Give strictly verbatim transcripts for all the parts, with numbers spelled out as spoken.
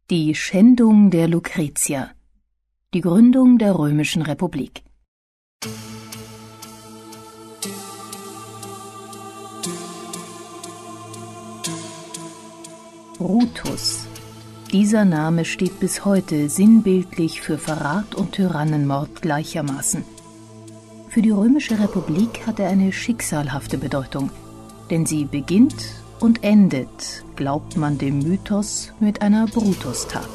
Die Schändung der Lucretia. Die Gründung der Römischen Republik. Brutus. Dieser Name steht bis heute sinnbildlich für Verrat und Tyrannenmord gleichermaßen. Für die Römische Republik hat er eine schicksalhafte Bedeutung, denn sie beginnt und endet, glaubt man dem Mythos, mit einer Brutustat.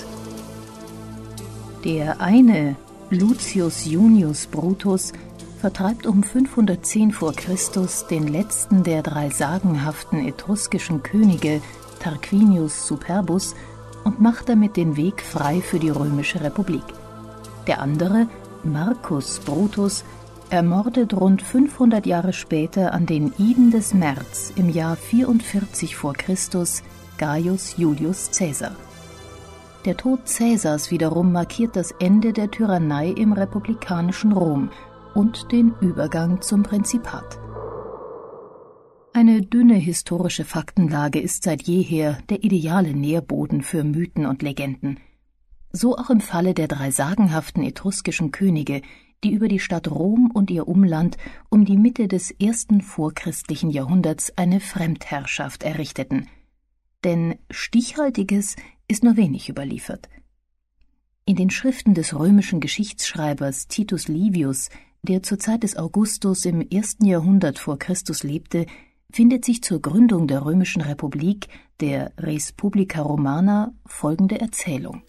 Der eine, Lucius Junius Brutus, vertreibt um fünfhundertzehn vor Christus den letzten der drei sagenhaften etruskischen Könige, Tarquinius Superbus, und macht damit den Weg frei für die Römische Republik. Der andere, Marcus Brutus, ermordet rund fünfhundert Jahre später an den Iden des März im Jahr vierundvierzig vor Christus Gaius Julius Caesar. Der Tod Caesars wiederum markiert das Ende der Tyrannei im republikanischen Rom und den Übergang zum Prinzipat. Eine dünne historische Faktenlage ist seit jeher der ideale Nährboden für Mythen und Legenden. So auch im Falle der drei sagenhaften etruskischen Könige, die über die Stadt Rom und ihr Umland um die Mitte des ersten vorchristlichen Jahrhunderts eine Fremdherrschaft errichteten. Denn Stichhaltiges ist nur wenig überliefert. In den Schriften des römischen Geschichtsschreibers Titus Livius, der zur Zeit des Augustus im ersten Jahrhundert vor Christus lebte, findet sich zur Gründung der Römischen Republik, der Res Publica Romana, folgende Erzählung.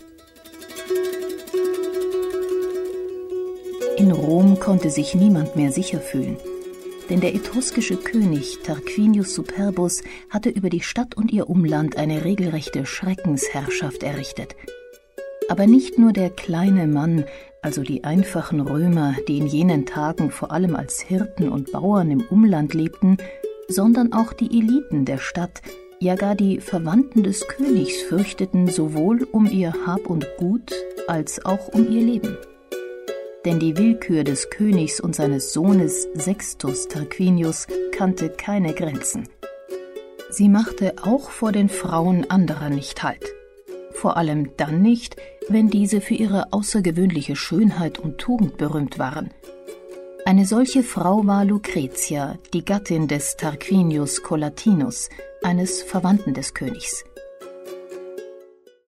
In Rom konnte sich niemand mehr sicher fühlen, denn der etruskische König Tarquinius Superbus hatte über die Stadt und ihr Umland eine regelrechte Schreckensherrschaft errichtet. Aber nicht nur der kleine Mann, also die einfachen Römer, die in jenen Tagen vor allem als Hirten und Bauern im Umland lebten, sondern auch die Eliten der Stadt, ja gar die Verwandten des Königs fürchteten sowohl um ihr Hab und Gut als auch um ihr Leben. Denn die Willkür des Königs und seines Sohnes Sextus Tarquinius kannte keine Grenzen. Sie machte auch vor den Frauen anderer nicht Halt. Vor allem dann nicht, wenn diese für ihre außergewöhnliche Schönheit und Tugend berühmt waren. Eine solche Frau war Lucretia, die Gattin des Tarquinius Collatinus, eines Verwandten des Königs.